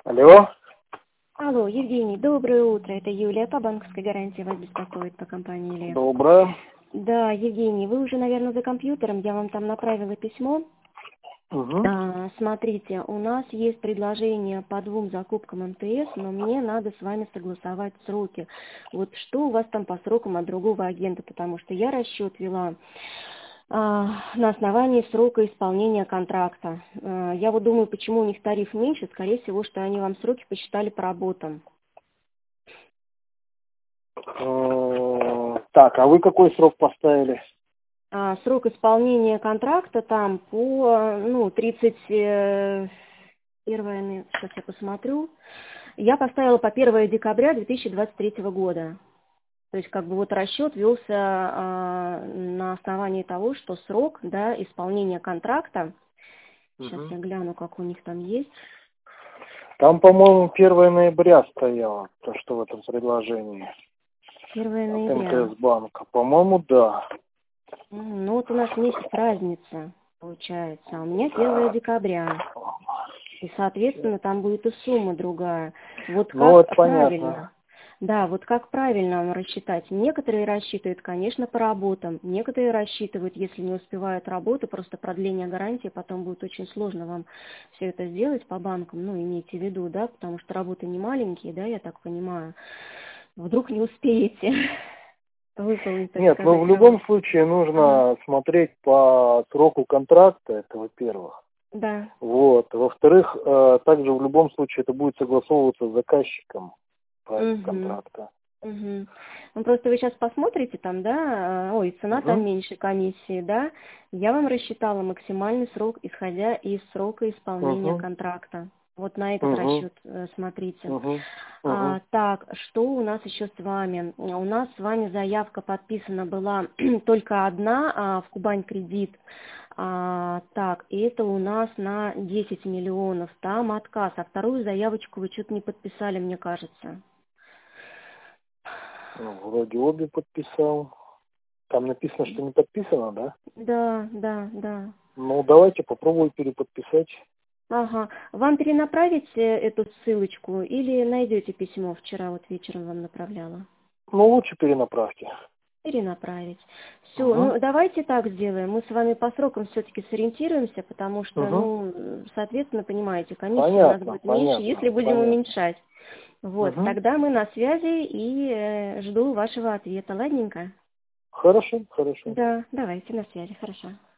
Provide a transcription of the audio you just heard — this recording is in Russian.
Алло. Алло, Евгений, доброе утро. Это Юлия по банковской гарантии вас беспокоит по компании Лев. Доброе. Да, Евгений, вы уже, наверное, за компьютером. Я вам там направила письмо. Угу. Смотрите, у нас есть предложение по 2 закупкам МТС, но мне надо с вами согласовать сроки. Вот что у вас там по срокам от другого агента, потому что я расчет вела на основании срока исполнения контракта. Я вот думаю, почему у них тариф меньше, скорее всего, что они вам сроки посчитали по работам. Так, а вы какой срок поставили? Срок исполнения контракта там по 31, сейчас я посмотрю. Я поставила по 1 декабря 2023 года. То есть как бы вот расчет велся на основании того, что срок, да, исполнения контракта, сейчас Угу. я гляну, как у них там есть. Там, по-моему, 1 ноября стояло, то, что в этом предложении 1 от ноября. МТС банка. По-моему, да. Ну вот у нас месяц разница получается, а у меня 1 декабря. И, соответственно, там будет и сумма другая. Вот Ну, как это понятно. правильно? Да, вот как правильно рассчитать? Некоторые рассчитывают, конечно, по работам. Некоторые рассчитывают, если не успевают работу, просто продление гарантии, потом будет очень сложно вам все это сделать по банкам, ну, имейте в виду, да, потому что работы не маленькие, да, я так понимаю. Вдруг не успеете выполнить, так Нет, ну сказать, в работу. любом случае Ага. нужно смотреть по сроку контракта, это во-первых. Да. Вот. Во-вторых, также в любом случае это будет согласовываться с заказчиком проект Угу. контракта. Угу. Ну, просто вы сейчас посмотрите там, да, ой, цена там Угу. меньше комиссии, да, я вам рассчитала максимальный срок, исходя из срока исполнения Угу. контракта. Вот на этот Угу. расчет смотрите. Угу. Угу. Так, что у нас еще с вами? У нас с вами заявка подписана была только одна в Кубань кредит. Так, и это у нас на 10 миллионов, там отказ, а вторую заявочку вы что-то не подписали, мне кажется. Ну, вроде обе подписал. Там написано, что не подписано, да? Да, да, да. Ну, давайте попробую переподписать. Ага. Вам перенаправить эту ссылочку или найдете письмо? Вчера вот вечером вам направляла. Ну, лучше перенаправьте. Перенаправить. Все, Угу. ну давайте так сделаем. Мы с вами по срокам все-таки сориентируемся, потому что, Угу. соответственно, понимаете, комиссия у нас Понятно, будет меньше, если понятно, будем понятно. уменьшать. Вот, Угу. тогда мы на связи и жду вашего ответа. Ладненько? Хорошо, хорошо. Да, давайте на связи, хорошо.